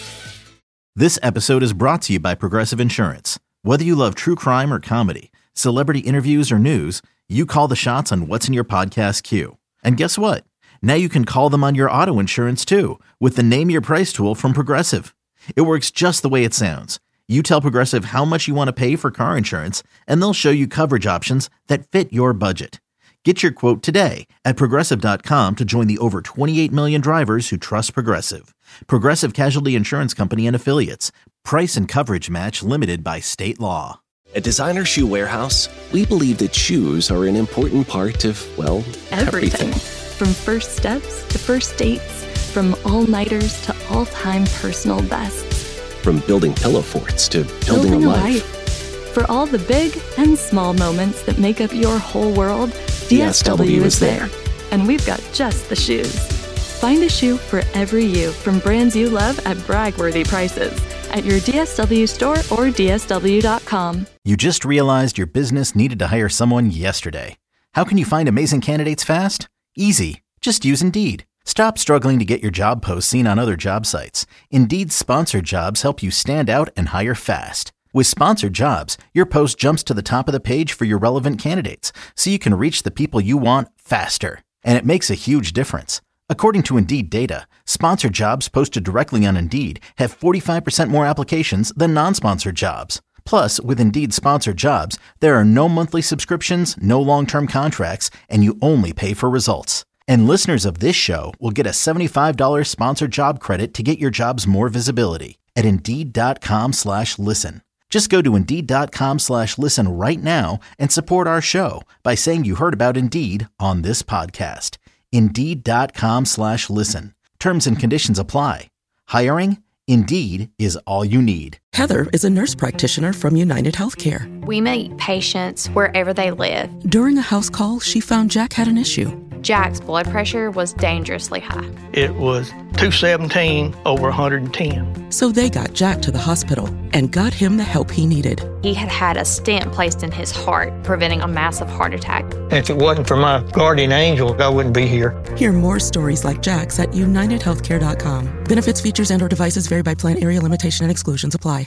[SPEAKER 3] This episode is brought to you by Progressive Insurance. Whether you love true crime or comedy, celebrity interviews or news, you call the shots on what's in your podcast queue. And guess what? Now you can call them on your auto insurance too with the Name Your Price tool from Progressive. It works just the way it sounds. You tell Progressive how much you want to pay for car insurance, and they'll show you coverage options that fit your budget. Get your quote today at Progressive dot com to join the over twenty-eight million drivers who trust Progressive. Progressive Casualty Insurance Company and Affiliates. Price and coverage match limited by state law.
[SPEAKER 10] At Designer Shoe Warehouse, we believe that shoes are an important part of, well, everything.
[SPEAKER 11] everything. From first steps to first dates, from all-nighters to all-time personal bests.
[SPEAKER 10] From building pillow forts to building,
[SPEAKER 11] building
[SPEAKER 10] a,
[SPEAKER 11] a
[SPEAKER 10] life.
[SPEAKER 11] life. For all the big and small moments that make up your whole world, D S W is there. And we've got just the shoes. Find a shoe for every you from brands you love at brag-worthy prices at your D S W store or D S W dot com.
[SPEAKER 3] You just realized your business needed to hire someone yesterday. How can you find amazing candidates fast? Easy. Just use Indeed. Stop struggling to get your job posts seen on other job sites. Indeed's sponsored jobs help you stand out and hire fast. With sponsored jobs, your post jumps to the top of the page for your relevant candidates, so you can reach the people you want faster. And it makes a huge difference. According to Indeed data, sponsored jobs posted directly on Indeed have forty-five percent more applications than non-sponsored jobs. Plus, with Indeed sponsored jobs, there are no monthly subscriptions, no long-term contracts, and you only pay for results. And listeners of this show will get a seventy-five dollars sponsored job credit to get your jobs more visibility at Indeed.com slash listen. Just go to Indeed.com slash listen right now and support our show by saying you heard about Indeed on this podcast. Indeed.com slash listen. Terms and conditions apply. Hiring? Indeed is all you need.
[SPEAKER 8] Heather is a nurse practitioner from United Healthcare.
[SPEAKER 12] We meet patients wherever they live.
[SPEAKER 8] During a house call, she found Jack had an issue.
[SPEAKER 12] Jack's blood pressure was dangerously high.
[SPEAKER 13] It was two seventeen over one hundred ten.
[SPEAKER 8] So they got Jack to the hospital and got him the help he needed.
[SPEAKER 12] He had had a stent placed in his heart, preventing a massive heart attack.
[SPEAKER 13] If it wasn't for my guardian angel, I wouldn't be here.
[SPEAKER 8] Hear more stories like Jack's at United Healthcare dot com. Benefits, features, and or devices vary by plan, area, limitation, and exclusions apply.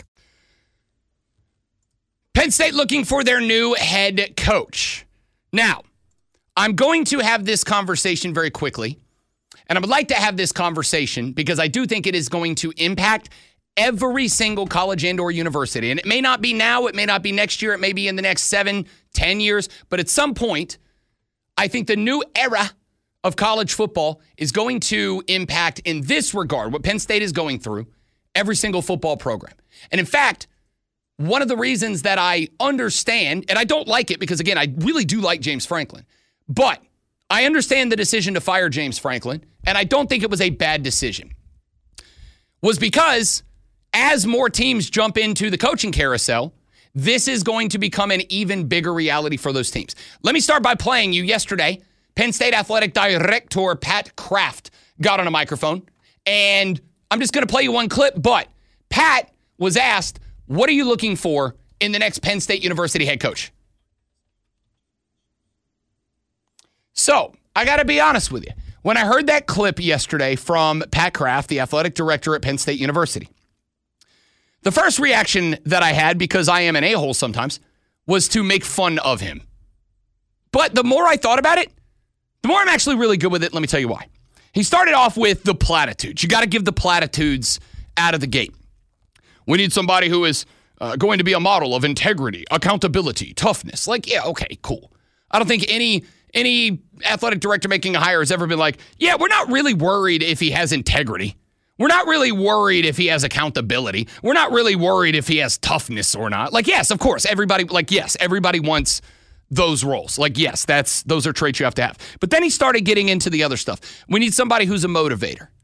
[SPEAKER 5] Penn State looking for their new head coach. Now, I'm going to have this conversation very quickly, and I would like to have this conversation because I do think it is going to impact every single college and or university. And it may not be now, it may not be next year, it may be in the next seven, ten years, but at some point, I think the new era of college football is going to impact in this regard, what Penn State is going through, every single football program. And in fact, one of the reasons that I understand, and I don't like it because, again, I really do like James Franklin, but I understand the decision to fire James Franklin, and I don't think it was a bad decision, was because as more teams jump into the coaching carousel, this is going to become an even bigger reality for those teams. Let me start by playing you yesterday. Penn State Athletic Director Pat Kraft got on a microphone, and I'm just going to play you one clip, but Pat was asked, what are you looking for in the next Penn State University head coach? So, I got to be honest with you. When I heard that clip yesterday from Pat Kraft, the athletic director at Penn State University, the first reaction that I had, because I am an a-hole sometimes, was to make fun of him. But the more I thought about it, the more I'm actually really good with it. Let me tell you why. He started off with the platitudes. You got to give the platitudes out of the gate. We need somebody who is uh, going to be a model of integrity, accountability, toughness. Like, yeah, okay, cool. I don't think any any athletic director making a hire has ever been like, yeah, we're not really worried if he has integrity. We're not really worried if he has accountability. We're not really worried if he has toughness or not. Like, yes, of course, everybody, like, yes, everybody wants those roles. Like, yes, that's those are traits you have to have. But then he started getting into the other stuff. We need somebody who's a motivator,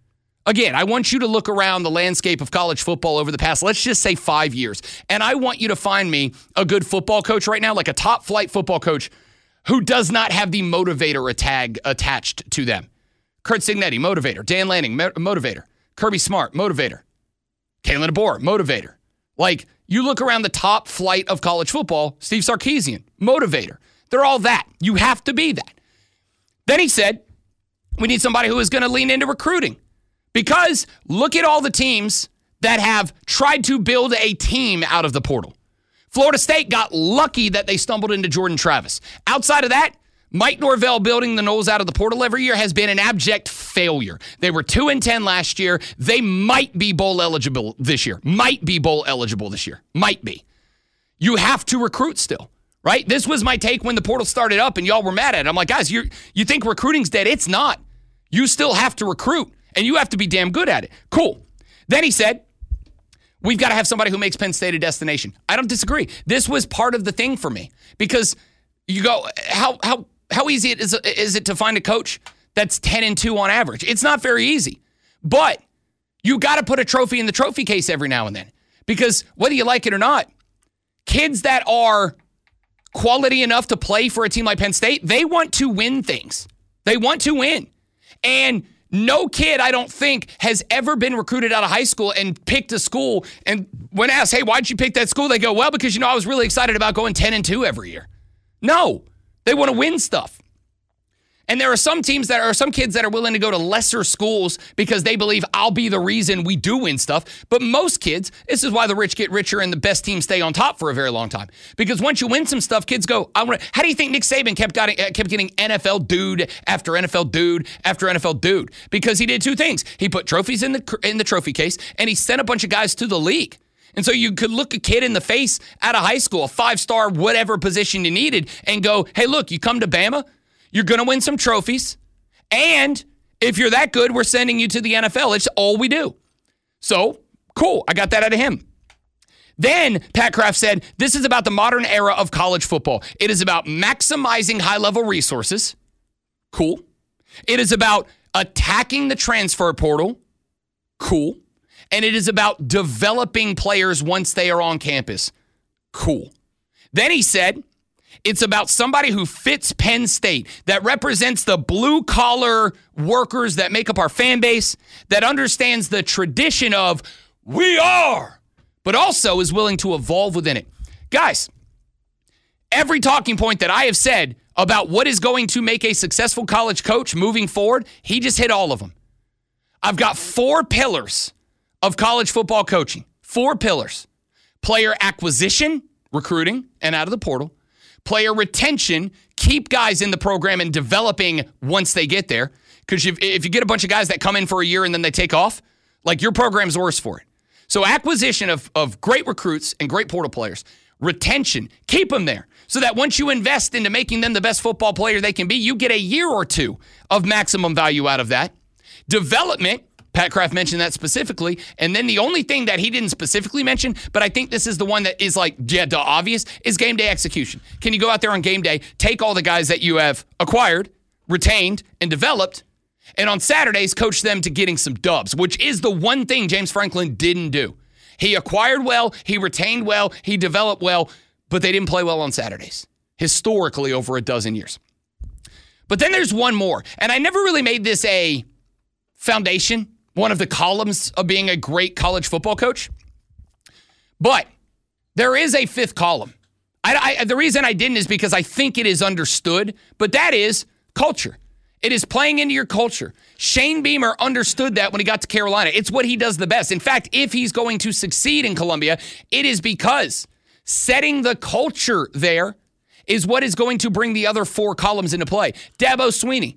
[SPEAKER 5] Again, I want you to look around the landscape of college football over the past, let's just say five years. And I want you to find me a good football coach right now, like a top flight football coach who does not have the motivator tag attached to them. Kurt Cignetti, motivator. Dan Lanning, mo- motivator. Kirby Smart, motivator. Kalen DeBoer, motivator. Like, you look around the top flight of college football, Steve Sarkisian, motivator. They're all that. You have to be that. Then he said, we need somebody who is going to lean into recruiting. Because look at all the teams that have tried to build a team out of the portal. Florida State got lucky that they stumbled into Jordan Travis. Outside of that, Mike Norvell building the Noles out of the portal every year has been an abject failure. They were two and ten last year. They might be bowl eligible this year. Might be bowl eligible this year. Might be. You have to recruit still, right? This was my take when the portal started up and y'all were mad at it. I'm like, guys, you you think recruiting's dead? It's not. You still have to recruit. And you have to be damn good at it. Cool. Then he said, we've got to have somebody who makes Penn State a destination. I don't disagree. This was part of the thing for me. Because you go, how how how easy it is, is it to find a coach that's ten and two on average? It's not very easy. But you got to put a trophy in the trophy case every now and then. Because whether you like it or not, kids that are quality enough to play for a team like Penn State, they want to win things. They want to win. And no kid, I don't think, has ever been recruited out of high school and picked a school. And when asked, hey, why'd you pick that school? They go, well, because, you know, I was really excited about going ten and two every year. No, they want to win stuff. And there are some teams that are, some kids that are willing to go to lesser schools because they believe I'll be the reason we do win stuff. But most kids, this is why the rich get richer and the best teams stay on top for a very long time. Because once you win some stuff, kids go, I want to. How do you think Nick Saban kept getting, kept getting N F L dude after N F L dude after N F L dude? Because he did two things. He put trophies in the in the trophy case, and he sent a bunch of guys to the league. And so you could look a kid in the face out of high school, a five-star whatever position you needed, and go, hey, look, you come to Bama, you're going to win some trophies. And if you're that good, we're sending you to the N F L. It's all we do. So, cool. I got that out of him. Then Pat Kraft said, this is about the modern era of college football. It is about maximizing high-level resources. Cool. It is about attacking the transfer portal. Cool. And it is about developing players once they are on campus. Cool. Then he said, it's about somebody who fits Penn State, that represents the blue-collar workers that make up our fan base, that understands the tradition of we are, but also is willing to evolve within it. Guys, every talking point that I have said about what is going to make a successful college coach moving forward, he just hit all of them. I've got four pillars of college football coaching. Four pillars. Player acquisition, recruiting, and out of the portal. Player retention, keep guys in the program and developing once they get there. Because if you get a bunch of guys that come in for a year and then they take off, like your program's worse for it. So acquisition of, of great recruits and great portal players. Retention, keep them there. So that once you invest into making them the best football player they can be, you get a year or two of maximum value out of that. Development, Pat Kraft mentioned that specifically. And then the only thing that he didn't specifically mention, but I think this is the one that is like, yeah, the obvious, is game day execution. Can you go out there on game day, take all the guys that you have acquired, retained, and developed, and on Saturdays, coach them to getting some dubs, which is the one thing James Franklin didn't do. He acquired well, he retained well, he developed well, but they didn't play well on Saturdays, historically over a dozen years. But then there's one more, and I never really made this a foundation, one of the columns of being a great college football coach. But there is a fifth column. I, I, the reason I didn't is because I think it is understood, but that is culture. It is playing into your culture. Shane Beamer understood that when he got to Carolina. It's what he does the best. In fact, if he's going to succeed in Columbia, it is because setting the culture there is what is going to bring the other four columns into play. Dabo Swinney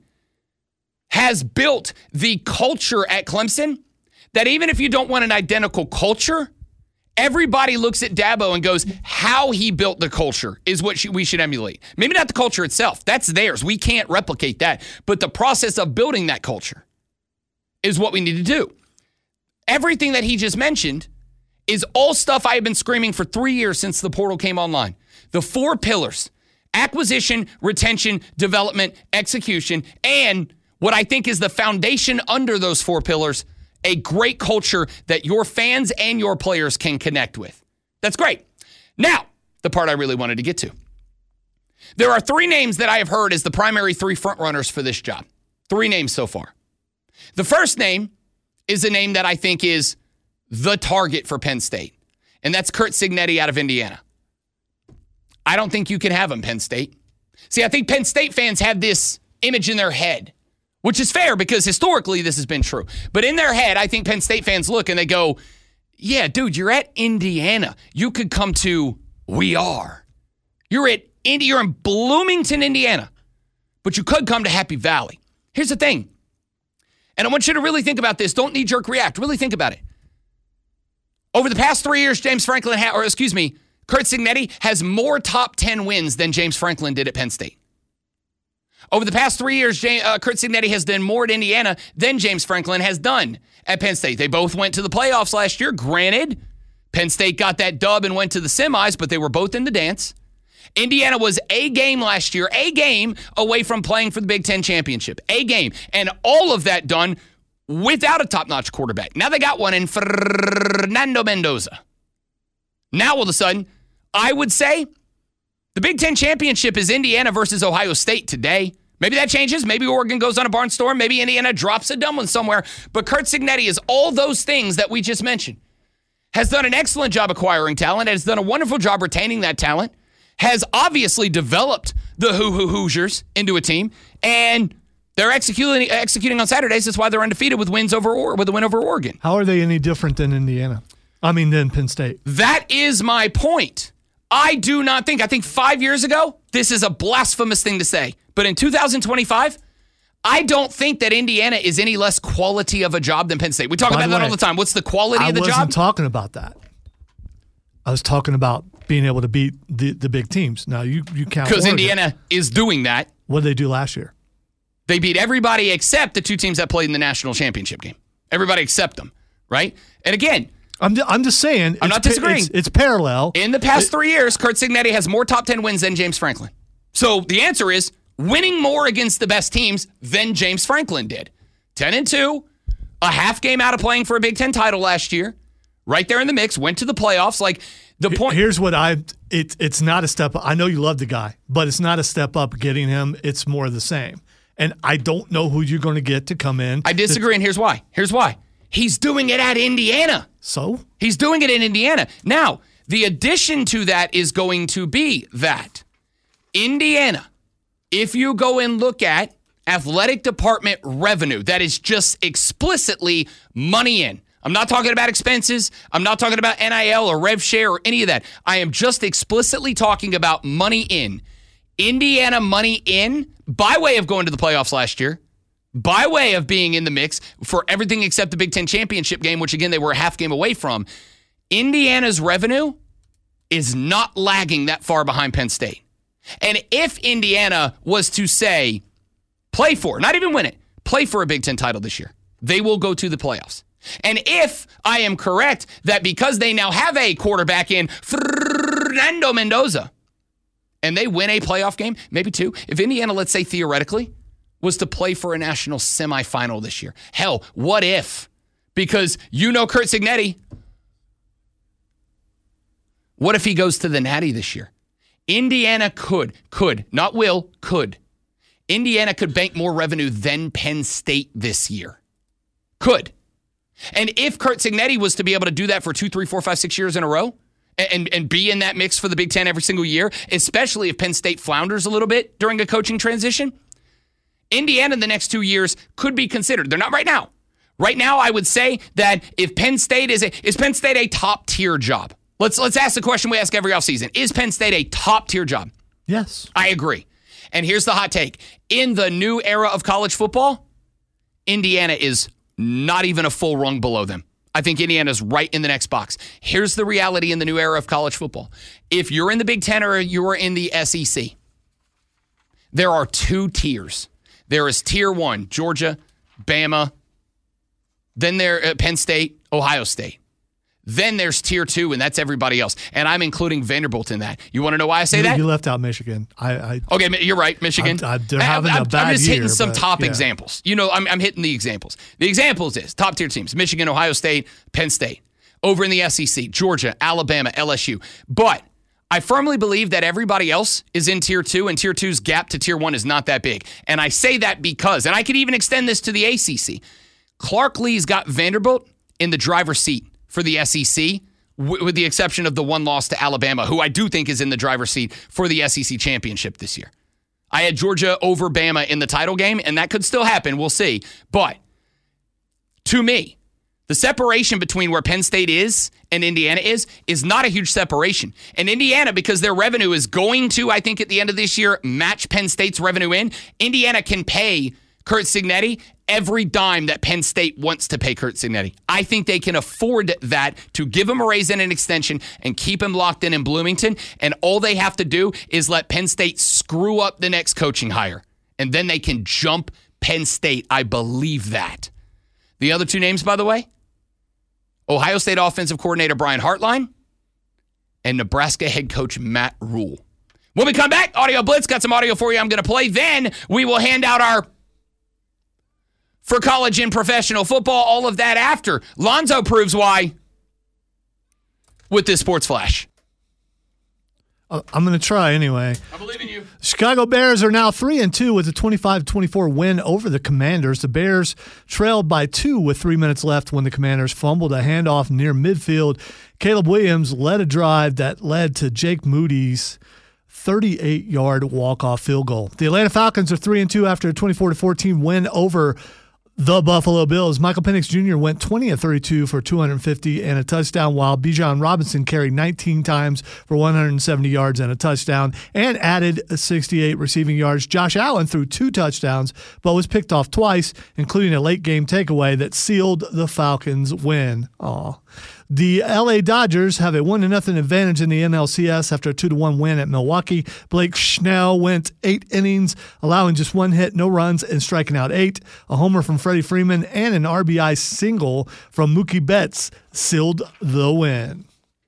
[SPEAKER 5] has built the culture at Clemson that even if you don't want an identical culture, everybody looks at Dabo and goes, how he built the culture is what we should emulate. Maybe not the culture itself. That's theirs. We can't replicate that. But the process of building that culture is what we need to do. Everything that he just mentioned is all stuff I have been screaming for three years since the portal came online. The four pillars: acquisition, retention, development, execution, and what I think is the foundation under those four pillars, a great culture that your fans and your players can connect with. That's great. Now, the part I really wanted to get to. There are three names that I have heard as the primary three frontrunners for this job. Three names so far. The first name is a name that I think is the target for Penn State, and that's Curt Cignetti out of Indiana. I don't think you can have him, Penn State. See, I think Penn State fans have this image in their head, which is fair because historically this has been true. But in their head, I think Penn State fans look and they go, yeah, dude, you're at Indiana. You could come to We Are. You're at Indy, you're in Bloomington, Indiana, but you could come to Happy Valley. Here's the thing, and I want you to really think about this. Don't knee-jerk react. Really think about it. Over the past three years, James Franklin, ha- or excuse me, Curt Cignetti has more top ten wins than James Franklin did at Penn State. Over the past three years, James, uh, Curt Cignetti has done more at Indiana than James Franklin has done at Penn State. They both went to the playoffs last year. Granted, Penn State got that dub and went to the semis, but they were both in the dance. Indiana was a game last year, a game away from playing for the Big Ten championship, a game. And all of that done without a top-notch quarterback. Now they got one in Fernando Mendoza. Now, all of a sudden, I would say the Big Ten championship is Indiana versus Ohio State today. Maybe that changes. Maybe Oregon goes on a barnstorm. Maybe Indiana drops a dumb one somewhere. But Curt Cignetti is all those things that we just mentioned. Has done an excellent job acquiring talent, has done a wonderful job retaining that talent, has obviously developed the Hoo Hoo Hoosiers into a team, and they're executing executing on Saturdays. That's why they're undefeated with wins over or with a win over Oregon.
[SPEAKER 6] How are they any different than Indiana? I mean, than Penn State.
[SPEAKER 5] That is my point. I do not think. I think five years ago, this is a blasphemous thing to say. But in two thousand twenty-five, I don't think that Indiana is any less quality of a job than Penn State. We talk
[SPEAKER 6] By
[SPEAKER 5] about
[SPEAKER 6] the
[SPEAKER 5] that
[SPEAKER 6] way,
[SPEAKER 5] all the time. What's the quality
[SPEAKER 6] I
[SPEAKER 5] of the job?
[SPEAKER 6] I wasn't talking about that. I was talking about being able to beat the, the big teams. Now, you, you count
[SPEAKER 5] Because
[SPEAKER 6] Oregon.
[SPEAKER 5] Indiana is doing that.
[SPEAKER 6] What did they do last year?
[SPEAKER 5] They beat everybody except the two teams that played in the national championship game. Everybody except them, right? And again,
[SPEAKER 6] I'm, I'm just saying.
[SPEAKER 5] I'm not disagreeing.
[SPEAKER 6] It's, it's parallel.
[SPEAKER 5] In the past
[SPEAKER 6] it,
[SPEAKER 5] three years, Curt Cignetti has more top ten wins than James Franklin. So the answer is winning more against the best teams than James Franklin did. ten and two, a half game out of playing for a Big Ten title last year, right there in the mix, went to the playoffs. Like the point.
[SPEAKER 6] Here's what I. It, it's not a step up. I know you love the guy, but it's not a step up getting him. It's more of the same. And I don't know who you're going to get to come in.
[SPEAKER 5] I disagree, and here's why. Here's why. He's doing it at Indiana.
[SPEAKER 6] So?
[SPEAKER 5] He's doing it in Indiana. Now, the addition to that is going to be that Indiana, if you go and look at athletic department revenue, that is just explicitly money in. I'm not talking about expenses. I'm not talking about N I L or rev share or any of that. I am just explicitly talking about money in. Indiana money in by way of going to the playoffs last year, by way of being in the mix for everything except the Big Ten championship game, which again, they were a half game away from. Indiana's revenue is not lagging that far behind Penn State. And if Indiana was to say, play for, not even win it, play for a Big Ten title this year, they will go to the playoffs. And if I am correct that because they now have a quarterback in Fernando Mendoza, and they win a playoff game, maybe two, if Indiana, let's say theoretically, was to play for a national semifinal this year. Hell, what if? Because you know Curt Cignetti. What if he goes to the Natty this year? Indiana could, could, not will, could. Indiana could bank more revenue than Penn State this year. Could. And if Curt Cignetti was to be able to do that for two, three, four, five, six years in a row, and, and be in that mix for the Big Ten every single year, especially if Penn State flounders a little bit during a coaching transition, Indiana in the next two years could be considered. They're not right now. Right now, I would say that if Penn State is a, is Penn State a top-tier job? Let's let's ask the question we ask every offseason. Is Penn State a top-tier job?
[SPEAKER 6] Yes.
[SPEAKER 5] I agree. And here's the hot take. In the new era of college football, Indiana is not even a full rung below them. I think Indiana's right in the next box. Here's the reality in the new era of college football. If you're in the Big Ten or you're in the S E C, there are two tiers. There is tier one, Georgia, Bama, then there uh, Penn State, Ohio State. Then there's tier two, and that's everybody else. And I'm including Vanderbilt in that. You want to know why I say
[SPEAKER 6] you,
[SPEAKER 5] that?
[SPEAKER 6] You left out Michigan. I, I
[SPEAKER 5] Okay, you're right, Michigan.
[SPEAKER 6] I, I, they're having
[SPEAKER 5] I'm,
[SPEAKER 6] a bad
[SPEAKER 5] I'm just
[SPEAKER 6] year,
[SPEAKER 5] hitting some
[SPEAKER 6] but,
[SPEAKER 5] top
[SPEAKER 6] yeah.
[SPEAKER 5] examples. You know, I'm, I'm hitting the examples. The examples is top tier teams: Michigan, Ohio State, Penn State. Over in the S E C, Georgia, Alabama, L S U. But I firmly believe that everybody else is in tier two, and tier two's gap to tier one is not that big. And I say that because, and I could even extend this to the A C C. Clark Lee's got Vanderbilt in the driver's seat for the S E C, w- with the exception of the one loss to Alabama, who I do think is in the driver's seat for the S E C championship this year. I had Georgia over Bama in the title game, and that could still happen. We'll see. But to me, the separation between where Penn State is and Indiana is, is not a huge separation. And Indiana, because their revenue is going to, I think at the end of this year, match Penn State's revenue in, Indiana can pay Curt Cignetti every dime that Penn State wants to pay Curt Cignetti. I think they can afford that to give him a raise and an extension and keep him locked in in Bloomington. And all they have to do is let Penn State screw up the next coaching hire. And then they can jump Penn State. I believe that. The other two names, by the way, Ohio State offensive coordinator Brian Hartline and Nebraska head coach Matt Rule. When we come back, Audio Blitz, got some audio for you I'm going to play. Then we will hand out our for college and professional football, all of that after. Lonzo proves why with this Sports Flash.
[SPEAKER 6] I'm going to try anyway.
[SPEAKER 5] I believe in you.
[SPEAKER 6] Chicago Bears are now three and two with a twenty-five twenty-four win over the Commanders. The Bears trailed by two with three minutes left when the Commanders fumbled a handoff near midfield. Caleb Williams led a drive that led to Jake Moody's thirty-eight-yard walk-off field goal. The Atlanta Falcons are three and two after a twenty-four to fourteen win over the Buffalo Bills. Michael Penix Junior went twenty of thirty-two for two hundred fifty and a touchdown, while Bijan Robinson carried nineteen times for one hundred seventy yards and a touchdown and added sixty-eight receiving yards. Josh Allen threw two touchdowns but was picked off twice, including a late-game takeaway that sealed the Falcons' win. Aw. The L A Dodgers have a one to nothing advantage in the N L C S after a two to one win at Milwaukee. Blake Snell went eight innings, allowing just one hit, no runs, and striking out eight. A homer from Freddie Freeman and an R B I single from Mookie Betts sealed the win.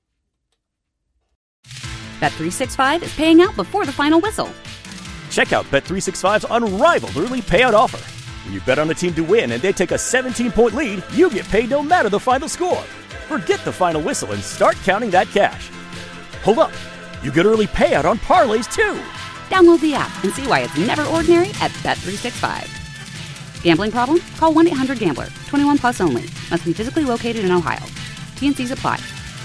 [SPEAKER 1] Bet three sixty-five is paying out before the final whistle.
[SPEAKER 2] Check out Bet three sixty-five's unrivaled early payout offer. When you bet on a team to win and they take a seventeen-point lead, you get paid no matter the final score. Forget the final whistle and start counting that cash. Hold up. You get early payout on parlays, too.
[SPEAKER 1] Download the app and see why it's never ordinary at Bet three sixty-five. Gambling problem? Call one eight hundred gambler. twenty-one plus only. Must be physically located in Ohio. T and C's apply.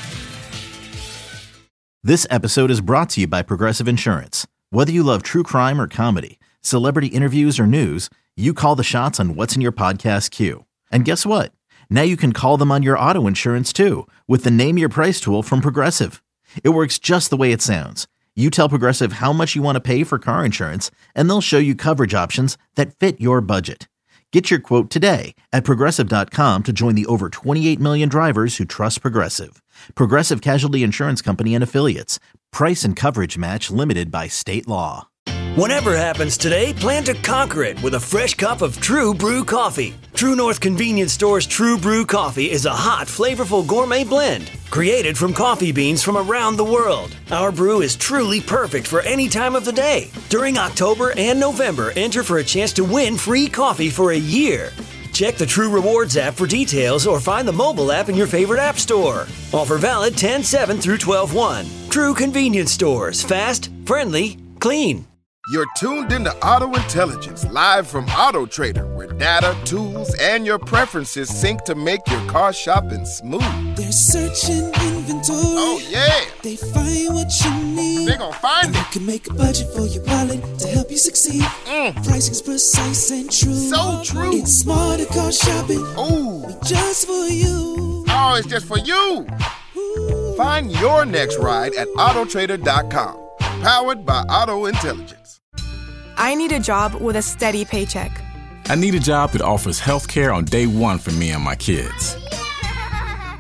[SPEAKER 3] This episode is brought to you by Progressive Insurance. Whether you love true crime or comedy, celebrity interviews or news, you call the shots on what's in your podcast queue. And guess what? Now you can call them on your auto insurance too with the Name Your Price tool from Progressive. It works just the way it sounds. You tell Progressive how much you want to pay for car insurance, and they'll show you coverage options that fit your budget. Get your quote today at Progressive dot com to join the over twenty-eight million drivers who trust Progressive. Progressive Casualty Insurance Company and Affiliates. Price and coverage match limited by state law.
[SPEAKER 4] Whatever happens today, plan to conquer it with a fresh cup of True Brew coffee. True North Convenience Store's True Brew coffee is a hot, flavorful gourmet blend created from coffee beans from around the world. Our brew is truly perfect for any time of the day. During October and November, enter for a chance to win free coffee for a year. Check the True Rewards app for details or find the mobile app in your favorite app store. Offer valid ten seven through twelve one. True Convenience Stores. Fast, friendly, clean.
[SPEAKER 14] You're tuned into Auto Intelligence, live from Auto Trader, where data, tools, and your preferences sync to make your car shopping smooth.
[SPEAKER 15] They're searching inventory.
[SPEAKER 14] Oh, yeah.
[SPEAKER 15] They find what you need.
[SPEAKER 14] They're gonna find
[SPEAKER 15] and
[SPEAKER 14] it.
[SPEAKER 15] You can make a budget for your wallet to help you succeed.
[SPEAKER 14] Mm.
[SPEAKER 15] Pricing's precise and true.
[SPEAKER 14] So true.
[SPEAKER 15] It's smarter car shopping.
[SPEAKER 14] Ooh.
[SPEAKER 15] Just for you.
[SPEAKER 14] Oh, it's just for you. Ooh. Find your next ride at Auto Trader dot com. Powered by Auto Intelligence.
[SPEAKER 16] I need a job with a steady paycheck.
[SPEAKER 17] I need a job that offers health care on day one for me and my kids.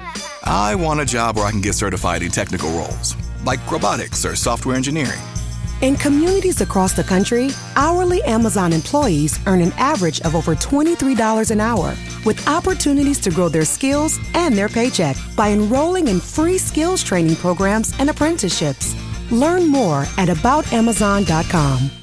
[SPEAKER 18] I want a job where I can get certified in technical roles, like robotics or software engineering. In communities across the country, hourly Amazon employees earn an average of over twenty-three dollars an hour, with opportunities to grow their skills and their paycheck by enrolling in free skills training programs and apprenticeships. Learn more at about amazon dot com.